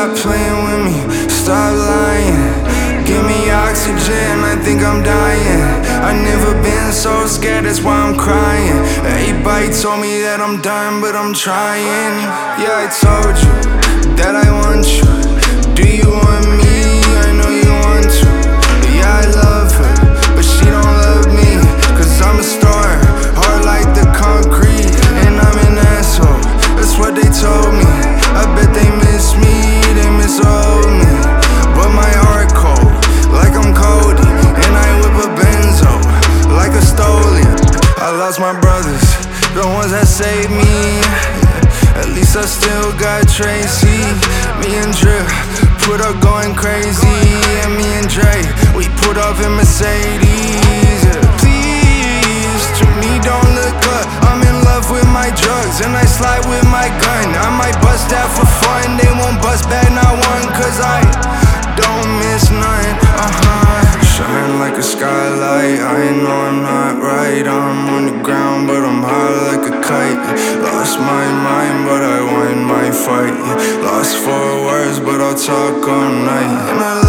stop playing with me, stop lying. Give me oxygen, I think I'm dying. I never been so scared, that's why I'm crying. Everybody told me that I'm done, but I'm trying. Yeah, I told you that I want you. Do you want me? I know you want to. Yeah, I love her, but she don't love me. Cause I'm a star, hard like the concrete. And I'm an asshole, that's what they told me. I bet they miss me, they miss all of me. But my heart cold, like I'm Cody. And I whip a benzo, like a Stolian. I lost my brothers, the ones that saved me. At least I still got Tracy. Me and Drip put up going crazy. And me and Dre, we put off in Mercedes. Please, to me don't look up. I'm in love with my drugs and I slide with my gun. I might bust that for fun, they won't bust back not one. Cause I don't miss nothing, Shine like a skylight, I know I'm not right. I'm on the ground but I'm high like a kite. Lost my mind but I won my fight. Lost for words but I'll talk all night. And I